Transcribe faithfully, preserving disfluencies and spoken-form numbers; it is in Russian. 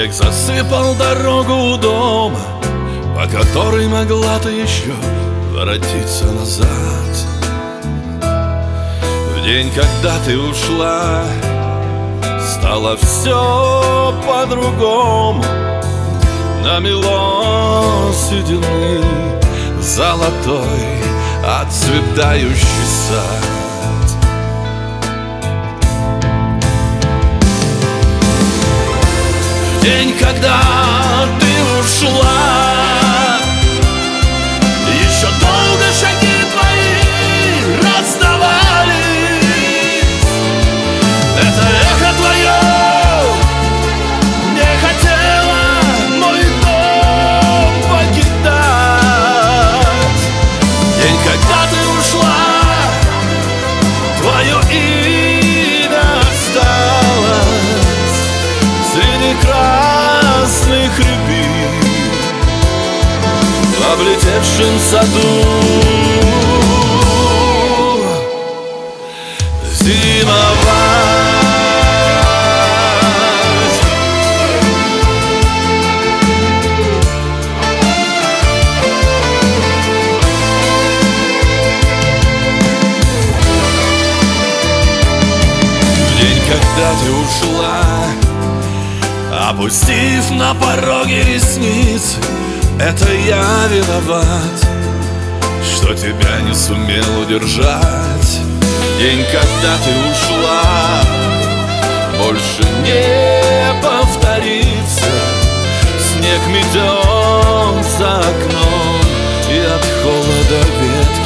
Снег засыпал дорогу у дома, по которой могла ты еще воротиться назад. В день, когда ты ушла, стало все по-другому. Намело седины золотой отцветающий сад. В день, когда ты ушла, еще долго шаги твои раздавались. Это эхо твое не хотело мой дом покидать. День, когда ты ушла, твое имя осталось среди красных рябин в облетевшем саду. Зимовать. В день, когда ты ушла, опустив на пороге ресницы, это я виноват, что тебя не сумел удержать. День, когда ты ушла, больше не повторится. Снег метет за окном, и от холода ветки